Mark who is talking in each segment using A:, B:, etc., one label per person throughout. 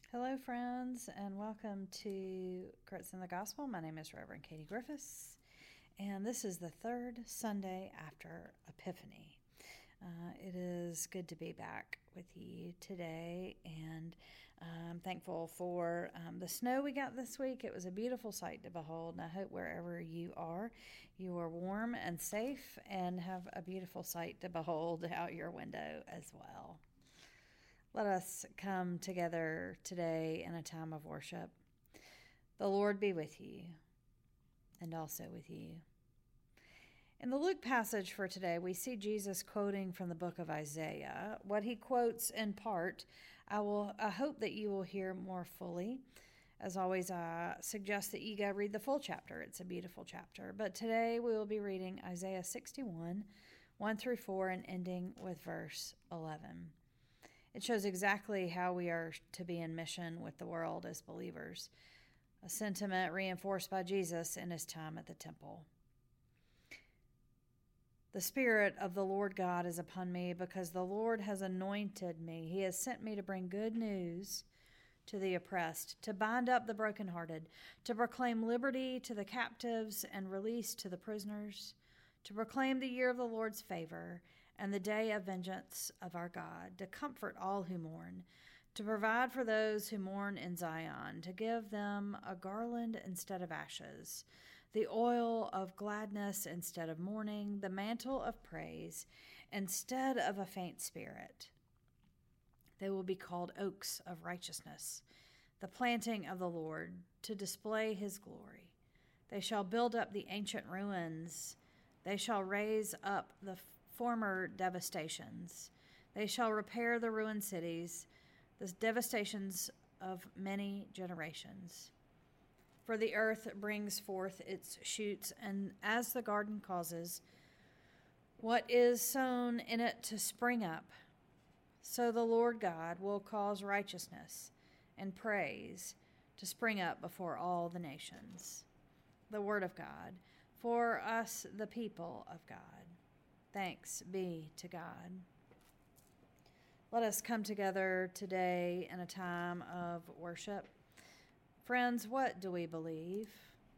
A: Hello, friends, and welcome to Grits in the Gospel. My name is Reverend Katie Griffiths, and this is the third Sunday after Epiphany. It is good to be back with you today, and I'm thankful for the snow we got this week. It was a beautiful sight to behold, and I hope wherever you are warm and safe and have a beautiful sight to behold out your window as well. Let us come together today in a time of worship. The Lord be with you, and also with you. In the Luke passage for today, we see Jesus quoting from the book of Isaiah. What he quotes in part, I hope that you will hear more fully. As always, I suggest that you go read the full chapter. It's a beautiful chapter. But today we will be reading Isaiah 61, 1 through 4, and ending with verse 11. It shows exactly how we are to be in mission with the world as believers, a sentiment reinforced by Jesus in his time at the temple. The Spirit of the Lord God is upon me because the Lord has anointed me. He has sent me to bring good news to the oppressed, to bind up the brokenhearted, to proclaim liberty to the captives and release to the prisoners, to proclaim the year of the Lord's favor and the day of vengeance of our God, to comfort all who mourn, to provide for those who mourn in Zion, to give them a garland instead of ashes, the oil of gladness instead of mourning, the mantle of praise instead of a faint spirit. They will be called oaks of righteousness, the planting of the Lord, to display his glory. They shall build up the ancient ruins. They shall raise up the former devastations. They shall repair the ruined cities, the devastations of many generations. For the earth brings forth its shoots, and as the garden causes what is sown in it to spring up, so the Lord God will cause righteousness and praise to spring up before all the nations. The word of God, for us the people of God. Thanks be to God. Let us come together today in a time of worship. Friends, what do we believe?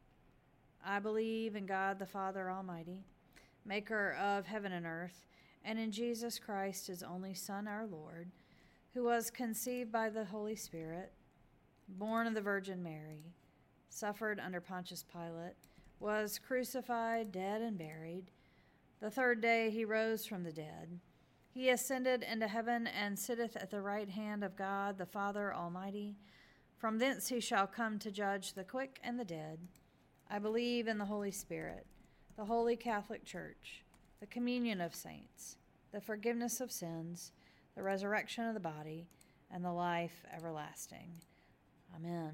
A: I believe in God the Father Almighty, maker of heaven and earth, and in Jesus Christ, his only Son, our Lord, who was conceived by the Holy Spirit, born of the Virgin Mary, suffered under Pontius Pilate, was crucified, dead, and buried. The third day he rose from the dead. He ascended into heaven and sitteth at the right hand of God the Father Almighty. From thence he shall come to judge the quick and the dead. I believe in the Holy Spirit, the Holy Catholic Church, the communion of saints, the forgiveness of sins, the resurrection of the body, and the life everlasting. Amen.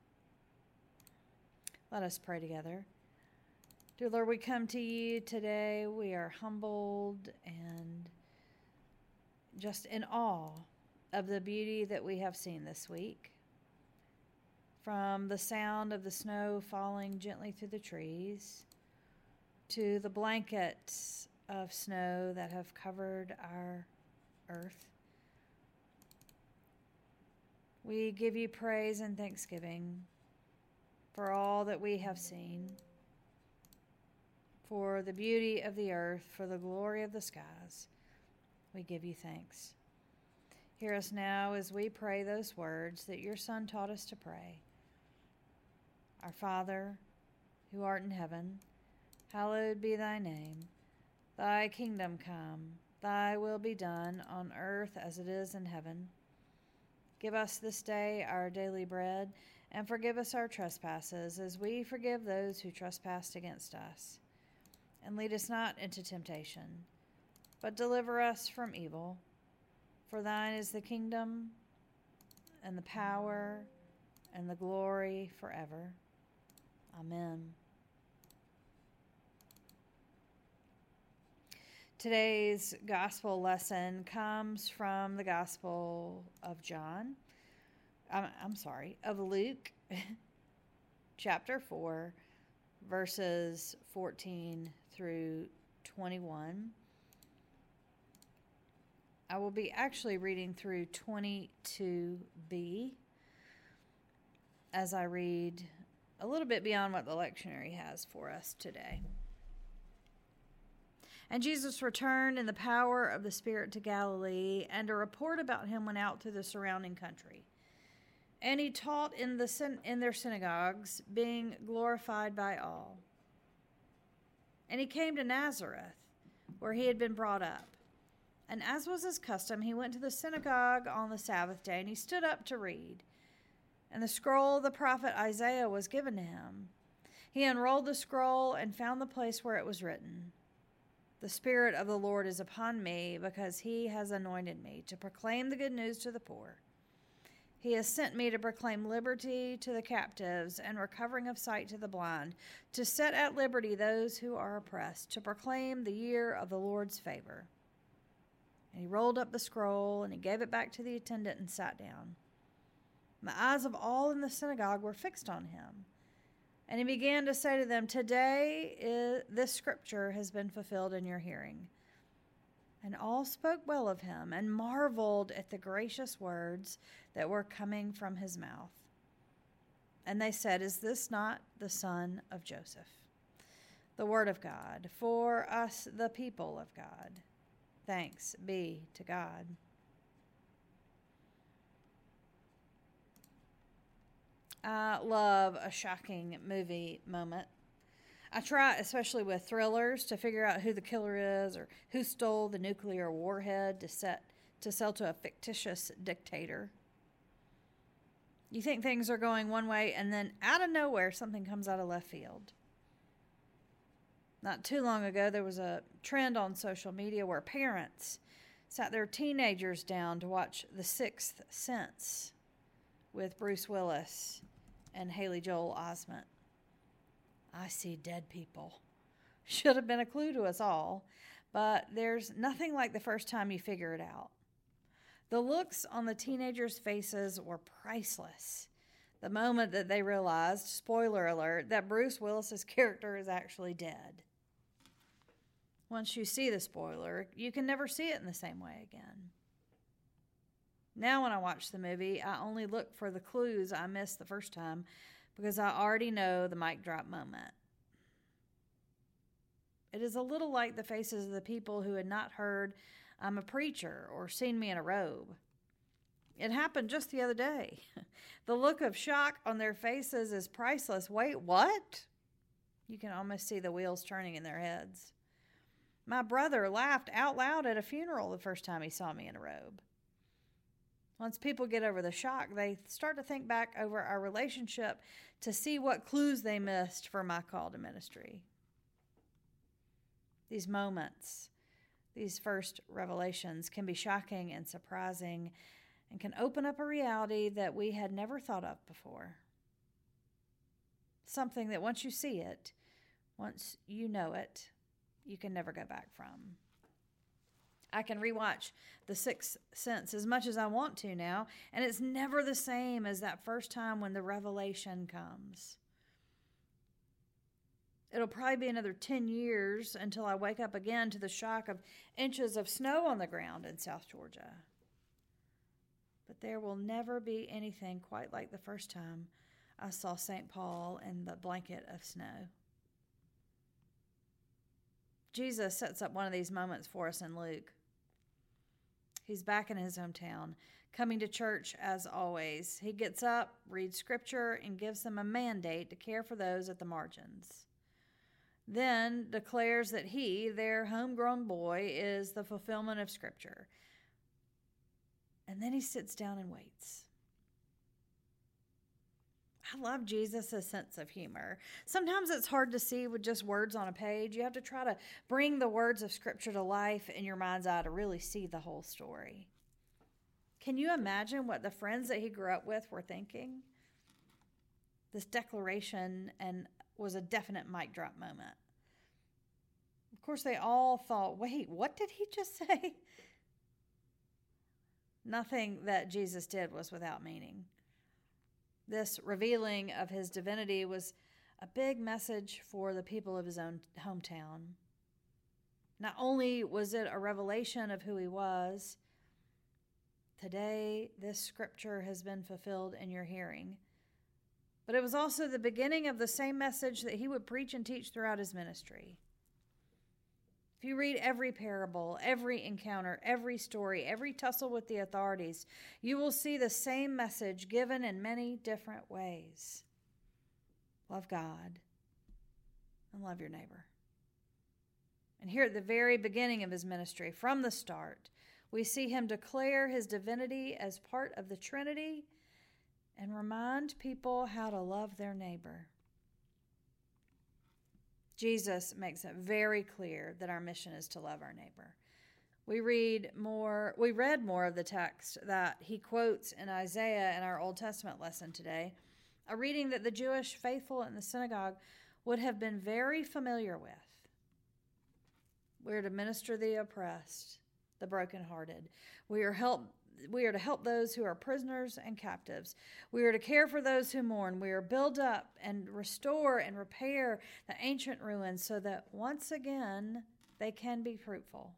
A: Let us pray together. Dear Lord, we come to you today. We are humbled and just in awe of the beauty that we have seen this week. From the sound of the snow falling gently through the trees to the blankets of snow that have covered our earth. We give you praise and thanksgiving for all that we have seen, for the beauty of the earth, for the glory of the skies. We give you thanks. Hear us now as we pray those words that your Son taught us to pray. Our Father, who art in heaven, hallowed be thy name. Thy kingdom come, thy will be done on earth as it is in heaven. Give us this day our daily bread, and forgive us our trespasses as we forgive those who trespass against us. And lead us not into temptation, but deliver us from evil. For thine is the kingdom, and the power, and the glory forever. Amen. Today's gospel lesson comes from the Gospel of of Luke, chapter 4, verses 14 through 21. I will be actually reading through 22b, as I read a little bit beyond what the lectionary has for us today. And Jesus returned in the power of the Spirit to Galilee, and a report about him went out through the surrounding country. And he taught in their synagogues, being glorified by all. And he came to Nazareth, where he had been brought up. And as was his custom, he went to the synagogue on the Sabbath day, and he stood up to read. And the scroll of the prophet Isaiah was given to him. He unrolled the scroll and found the place where it was written, "The Spirit of the Lord is upon me, because he has anointed me to proclaim the good news to the poor. He has sent me to proclaim liberty to the captives and recovering of sight to the blind, to set at liberty those who are oppressed, to proclaim the year of the Lord's favor." And he rolled up the scroll, and he gave it back to the attendant and sat down. And the eyes of all in the synagogue were fixed on him. And he began to say to them, "Today this scripture has been fulfilled in your hearing." And all spoke well of him and marveled at the gracious words that were coming from his mouth. And they said, "Is this not the son of Joseph?" The word of God for us, the people of God. Thanks be to God. I love a shocking movie moment. I try, especially with thrillers, to figure out who the killer is or who stole the nuclear warhead to sell to a fictitious dictator. You think things are going one way, and then out of nowhere, something comes out of left field. Not too long ago, there was a trend on social media where parents sat their teenagers down to watch The Sixth Sense with Bruce Willis and Haley Joel Osment. I see dead people. Should have been a clue to us all, but there's nothing like the first time you figure it out. The looks on the teenagers' faces were priceless. The moment that they realized, spoiler alert, that Bruce Willis's character is actually dead. Once you see the spoiler, you can never see it in the same way again. Now when I watch the movie, I only look for the clues I missed the first time because I already know the mic drop moment. It is a little like the faces of the people who had not heard I'm a preacher or seen me in a robe. It happened just the other day. The look of shock on their faces is priceless. Wait, what? You can almost see the wheels turning in their heads. My brother laughed out loud at a funeral the first time he saw me in a robe. Once people get over the shock, they start to think back over our relationship to see what clues they missed for my call to ministry. These moments, these first revelations, can be shocking and surprising and can open up a reality that we had never thought of before. Something that once you see it, once you know it, you can never go back from. I can rewatch The Sixth Sense as much as I want to now, and it's never the same as that first time when the revelation comes. It'll probably be another 10 years until I wake up again to the shock of inches of snow on the ground in South Georgia. But there will never be anything quite like the first time I saw St. Paul in the blanket of snow. Jesus sets up one of these moments for us in Luke. He's back in his hometown, coming to church as always. He gets up, reads scripture, and gives them a mandate to care for those at the margins. Then declares that he, their homegrown boy, is the fulfillment of scripture. And then he sits down and waits. I love Jesus' sense of humor. Sometimes it's hard to see with just words on a page. You have to try to bring the words of Scripture to life in your mind's eye to really see the whole story. Can you imagine what the friends that he grew up with were thinking? This declaration was a definite mic drop moment. Of course, they all thought, wait, what did he just say? Nothing that Jesus did was without meaning. This revealing of his divinity was a big message for the people of his own hometown. Not only was it a revelation of who he was, today this scripture has been fulfilled in your hearing. But it was also the beginning of the same message that he would preach and teach throughout his ministry. If you read every parable, every encounter, every story, every tussle with the authorities, you will see the same message given in many different ways. Love God and love your neighbor. And here at the very beginning of his ministry, from the start, we see him declare his divinity as part of the Trinity and remind people how to love their neighbor. Jesus makes it very clear that our mission is to love our neighbor. We read more of the text that he quotes in Isaiah in our Old Testament lesson today, a reading that the Jewish faithful in the synagogue would have been very familiar with. We are to minister the oppressed, the brokenhearted. We are to help those who are prisoners and captives. We are to care for those who mourn. We are to build up and restore and repair the ancient ruins so that once again they can be fruitful.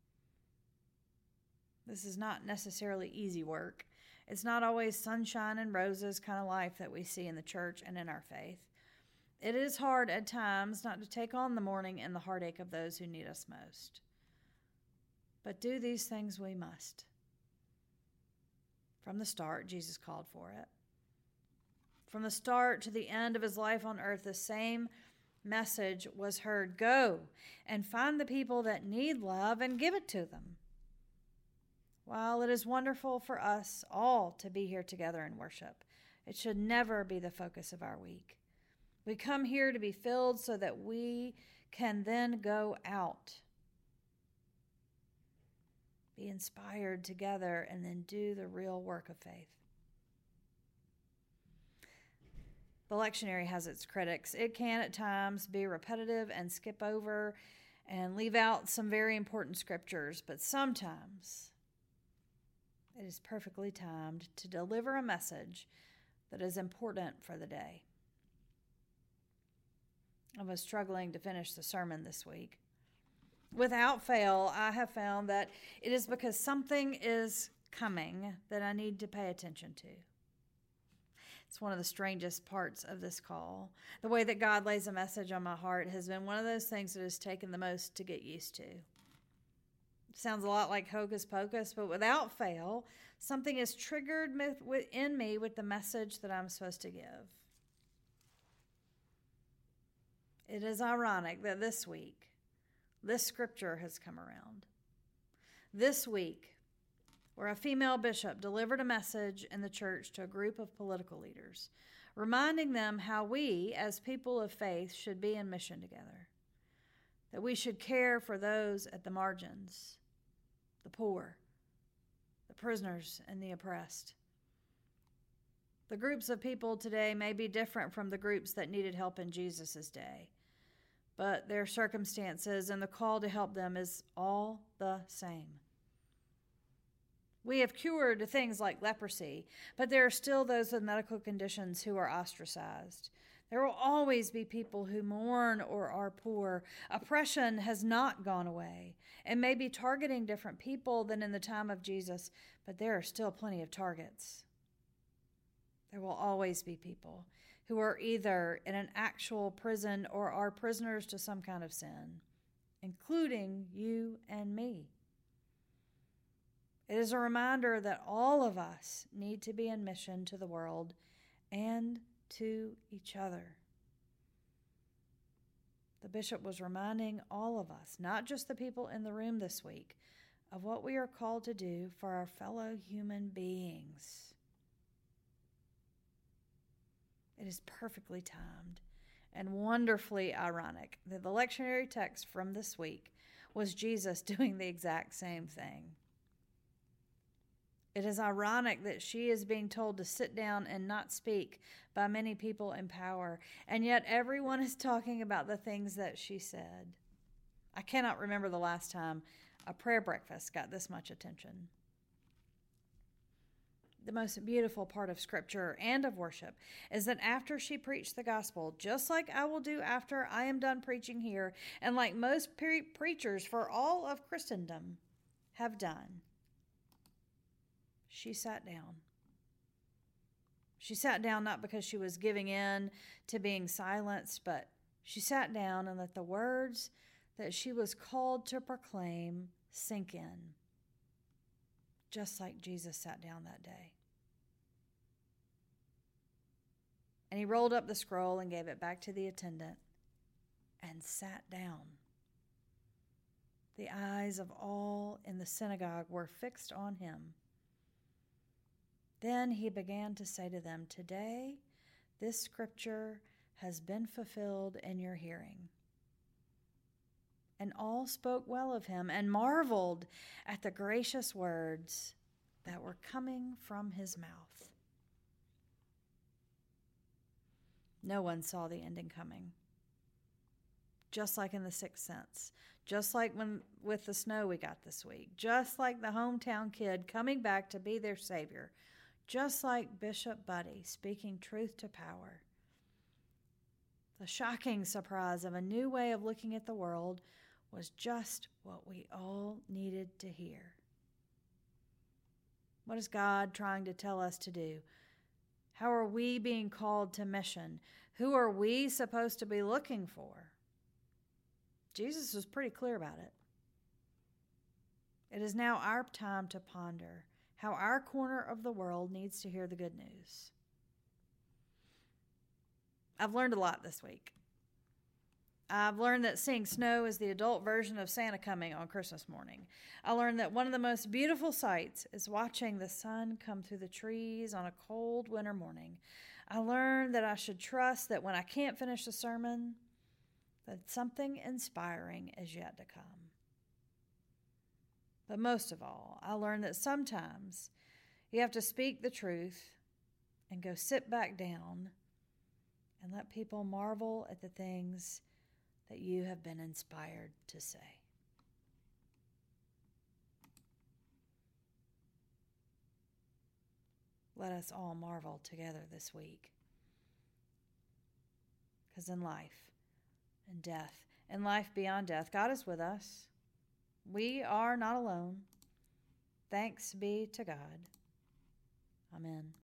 A: This is not necessarily easy work. It's not always sunshine and roses kind of life that we see in the church and in our faith. It is hard at times not to take on the mourning and the heartache of those who need us most. But do these things we must. From the start, Jesus called for it. From the start to the end of his life on earth, the same message was heard. Go and find the people that need love and give it to them. While it is wonderful for us all to be here together in worship, it should never be the focus of our week. We come here to be filled so that we can then go out, be inspired together, and then do the real work of faith. The lectionary has its critics. It can at times be repetitive and skip over and leave out some very important scriptures, but sometimes it is perfectly timed to deliver a message that is important for the day. I was struggling to finish the sermon this week. Without fail, I have found that it is because something is coming that I need to pay attention to. It's one of the strangest parts of this call. The way that God lays a message on my heart has been one of those things that has taken the most to get used to. It sounds a lot like hocus pocus, but without fail, something is triggered within me with the message that I'm supposed to give. It is ironic that this week, this scripture has come around. This week, where a female bishop delivered a message in the church to a group of political leaders, reminding them how we, as people of faith, should be in mission together, that we should care for those at the margins, the poor, the prisoners, and the oppressed. The groups of people today may be different from the groups that needed help in Jesus' day, but their circumstances and the call to help them is all the same. We have cured things like leprosy, but there are still those with medical conditions who are ostracized. There will always be people who mourn or are poor. Oppression has not gone away. It may be targeting different people than in the time of Jesus, but there are still plenty of targets. There will always be people who are either in an actual prison or are prisoners to some kind of sin, including you and me. It is a reminder that all of us need to be in mission to the world and to each other. The bishop was reminding all of us, not just the people in the room this week, of what we are called to do for our fellow human beings. It is perfectly timed and wonderfully ironic that the lectionary text from this week was Jesus doing the exact same thing. It is ironic that she is being told to sit down and not speak by many people in power, and yet everyone is talking about the things that she said. I cannot remember the last time a prayer breakfast got this much attention. The most beautiful part of Scripture and of worship is that after she preached the gospel, just like I will do after I am done preaching here, and like most preachers for all of Christendom have done, she sat down. She sat down not because she was giving in to being silenced, but she sat down and let the words that she was called to proclaim sink in, just like Jesus sat down that day. And he rolled up the scroll and gave it back to the attendant and sat down. The eyes of all in the synagogue were fixed on him. Then he began to say to them, "Today, this scripture has been fulfilled in your hearing." And all spoke well of him and marveled at the gracious words that were coming from his mouth. No one saw the ending coming. Just like in The Sixth Sense, just like with the snow we got this week, just like the hometown kid coming back to be their savior, just like Bishop Buddy speaking truth to power. The shocking surprise of a new way of looking at the world was just what we all needed to hear. What is God trying to tell us to do? How are we being called to mission? Who are we supposed to be looking for? Jesus was pretty clear about it. It is now our time to ponder how our corner of the world needs to hear the good news. I've learned a lot this week. I've learned that seeing snow is the adult version of Santa coming on Christmas morning. I learned that one of the most beautiful sights is watching the sun come through the trees on a cold winter morning. I learned that I should trust that when I can't finish the sermon, that something inspiring is yet to come. But most of all, I learned that sometimes you have to speak the truth and go sit back down and let people marvel at the things that you have been inspired to say. Let us all marvel together this week. Because in life and death and life beyond death, God is with us. We are not alone. Thanks be to God. Amen.